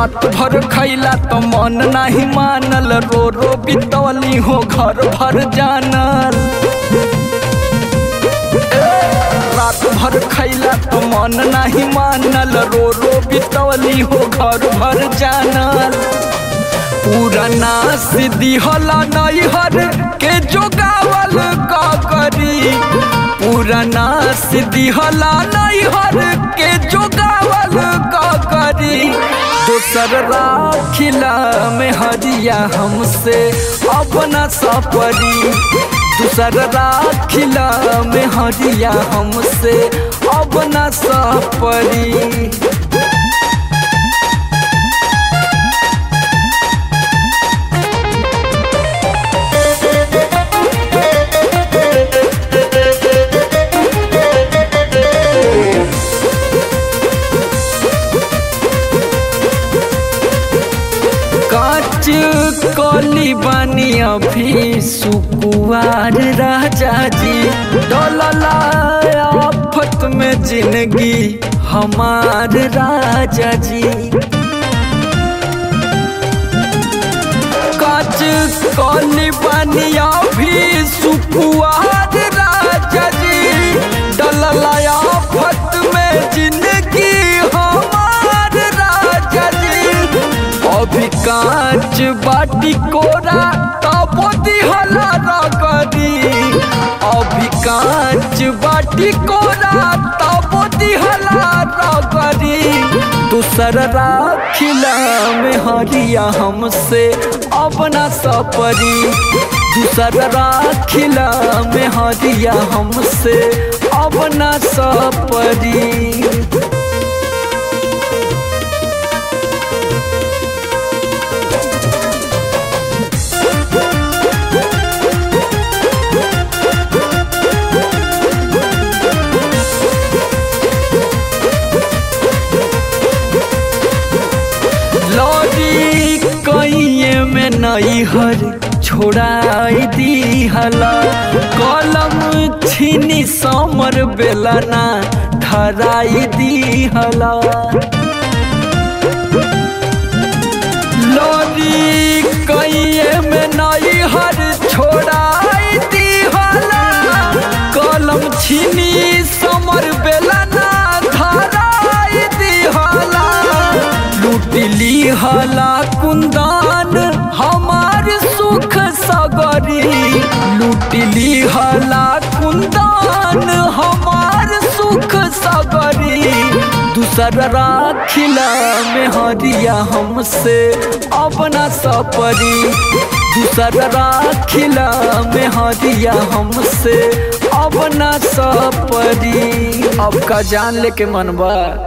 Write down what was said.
रात भर खैला तो मन नहीं मानल, रो रो बितौली हो घर भर जानल। रात भर खैला तो मन नहीं मानल, रो रो बितौली हो घर भर जानल। पुराना सिद्धि होला नैहर के जोगावल का करी, पुराना सिद्धि होला नैहर के जोगावल का करी। दोसर राखिला में हरिया हमसे अपना सपरी, दूसर राखिला में हरिया हमसे अपना सपरी। कली बानी अभी सुकुवार राजा जी, डोलला आफत में जिंदगी हमार राजा जी। काच कली बानी अभी सुकुवार राजा जी, डोलला आफत में जिंदगी हमार राजा जी। अभी कांच बाटी कोरा तबो दिहला रगरी, अभी कांच बाटी कोरा तबो दिहला रगरी। दूसर राखिला में हरिया हमसे अपना सपरी, दूसर राखिला में हरिया हमसे अपना सपरी। लौरी कइये में नैहर छोड़ाई दिहला, कलम छीनी समर बेलना धराई दिहला। लौरी कइये में नैहर छोड़ाई दिहला, कलम छीनी समर बेलना धराई दिहला। लूटली हला कुंदन हमार सुख सगरी, लूटली हला कुंदन हमार सुख सगरी। दूसर राखिला में हरिया हमसे अपना सपरी, दूसर राखिला में हरिया हमसे अपना सपरी। अब का जान लेके मनवा।